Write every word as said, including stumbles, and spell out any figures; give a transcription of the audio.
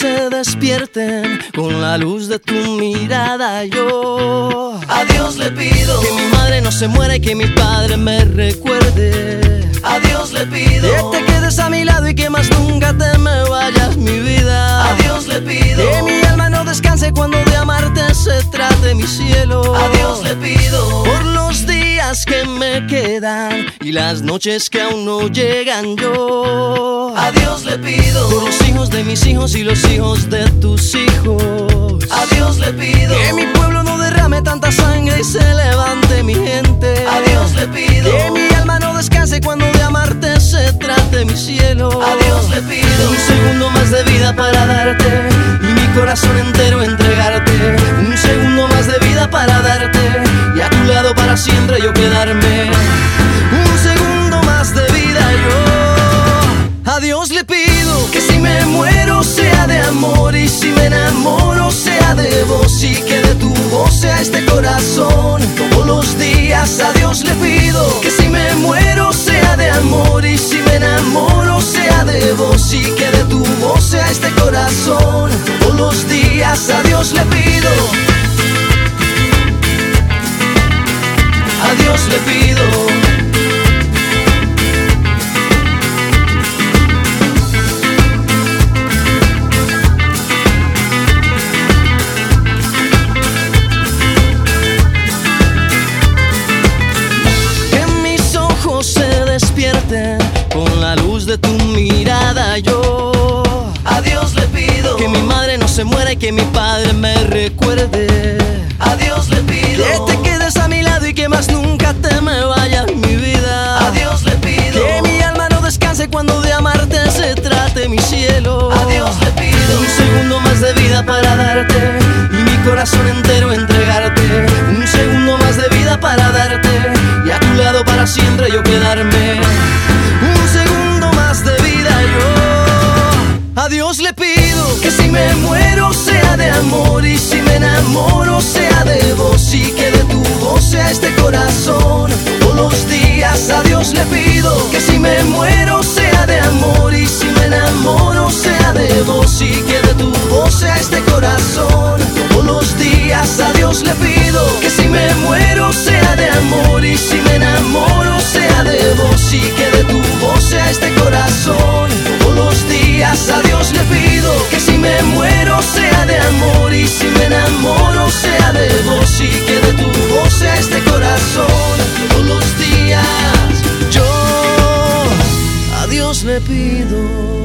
se despierten con la luz de tu mirada. Yo a Dios le pido que mi madre no se muera y que mi padre me recuerde. A Dios le pido que te quedes a mi lado y que más nunca te me vayas, mi vida. A Dios le pido que mi alma no descanse cuando de amarte se trate, mi cielo. A Dios le pido por los días que me quedan y las noches que aún no llegan. Yo a Dios le pido por los hijos de mis hijos y los hijos de tus hijos. A Dios le pido que mi pueblo no derrame tanta sangre y se levante mi gente. A Dios le pido que mi alma no descanse cuando de amarte se trate, mi cielo. A Dios le pido un segundo más de vida para darte y mi corazón entero entregarte. Un segundo más de vida para darte y a tu lado para siempre yo quedarme. Un segundo más de vida yo a Dios le pido que si me muero sea de amor y si me enamoro sea de vos y que de tu voz sea este corazón. Todos los días a Dios le pido que si me muero sea de amor y si me enamoro sea de vos y que de tu voz sea este corazón. Todos los días a Dios le pido, a Dios le pido. Con la luz de tu mirada yo a Dios le pido que mi madre no se muera y que mi padre me recuerde. A Dios le pido que te quedes a mi lado y que más nunca te me vayas, mi vida. A Dios le pido que mi alma no descanse cuando de amarte se trate, mi cielo. A Dios le pido un segundo más de vida para darte y mi corazón entero entregarte. Un segundo más de vida para darte y a tu lado para siempre yo quedarme. Un segundo más de vida yo a Dios le pido que si me muero sea de amor y si me enamoro sea de vos y que de tu voz sea este corazón. Todos los días a Dios le pido que si me muero sea de amor y si me enamoro sea de vos y que de tu voz sea este corazón. Todos los días a Dios le pido que si me muero sea de amor y si me enamoro sea de vos y que de tu voz sea este corazón. Todos los días a Dios le pido que si me muero sea de amor y si me enamoro sea de vos y que de tu voz sea este corazón. Todos los días yo a Dios le pido.